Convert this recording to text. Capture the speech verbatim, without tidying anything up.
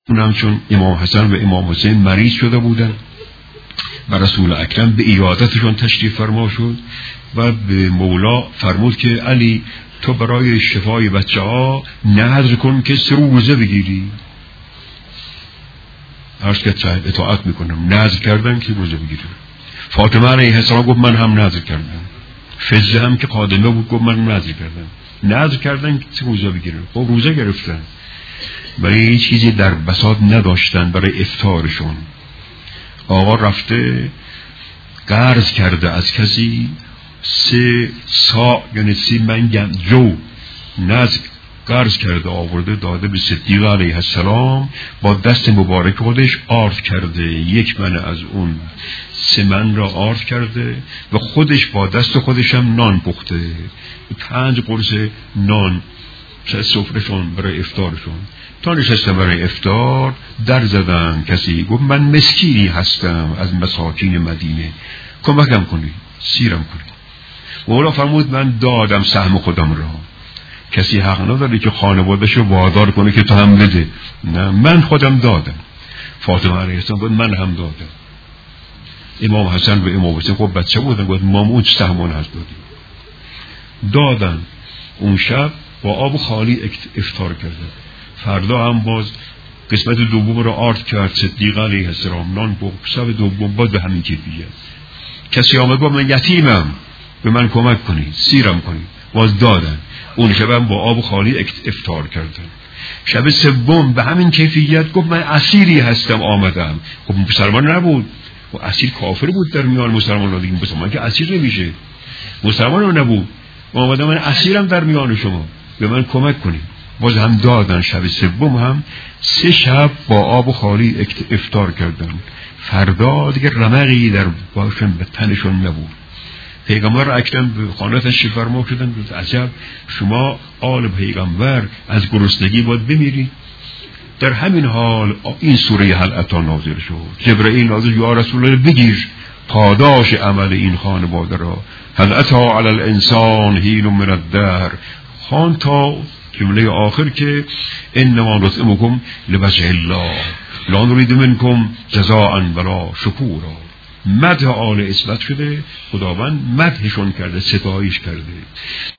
اونم چون امام حسن و امام حسین مریض شده بودن و رسول اکرم به عیادتشون تشریف فرما شد و به مولا فرمود که علی تو برای شفای بچه ها نذر کن که سه روزه بگیری. عرض که صاحب اطاعت میکنم. نذر کردن که روزه بگیری. فاطمه علیه السلام گفت من هم نذر کردم. فضه هم که قادمه بود گفت من نذر کردم. نذر کردن که سه روزه بگیرن. خب روزه گرفتن. برای هیچ چیزی در بساط نداشتن برای افطارشون. آقا رفته قرض کرده از کسی سه سا یعنی سی منگم جو نذر قرض کرده آورده داده به صدیق علیه السلام. با دست مبارک خودش آرد کرده، یک من از اون سه من را آرد کرده و خودش با دست خودش هم نان پخته، پنج قرص نان سفرهشون برای افطارشون. تا نشستم برای افطار در زدن، کسی گفت من مسکینی هستم از مساکین مدینه، کمکم کنی، سیرم کنی. مولا فرمود من دادم سهم خودم را. کسی حق نداره که خانواده‌شو وادار کنه که تو هم بده. نه، من خودم دادم. فاطمه علیه السلام گفت من هم دادم. امام حسن و امام حسین خب بچه بودن، گفت ما اون سهمون هست دادیم. دادن. اون شب با آب خالی افطار کردن. فردا هم باز قسمت دوم رو آرد کرد صدیق علیه السلام، نان با شب دوم باز به همین کیفیت. کسی آمد گفت من یتیمم به من کمک کنید، سیرم کنید، باز دادن. اون شب هم با آب خالی افطار کردن. شب سوم به همین کیفیت گفت من اسیری هستم آمدم. خب مسلمان نبود و اسیر کافر بود در میان مسلمانان دیگه، مسلمان که اسیر نمیشه. مسلمان نبود و آمدم من اسیرم در میان شما، به من کمک کنید. باز هم دادن. شب سوم هم سه شب با آب خالی افطار کردن. فردا دیگه رمقی در باشن به تنشون نبود. پیغمبر اکرم به خانه تشریف فرما شدن. گفت عجب شما آل پیغمبر از گرسنگی باید بمیرید. در همین حال این سوره هل اتی نازل شد. جبرئیل نازل یا رسول الله بگیر پاداش عمل این خانواده را. هل اتی علی الانسان حین من الدهر، خوان تا جمله آخر که انما نطعمکم لوجه الله لا نريد منکم جزاء ولا شکورا. مدح آل اثبات شده، خداوند مدحشون کرده، ستایش کرده.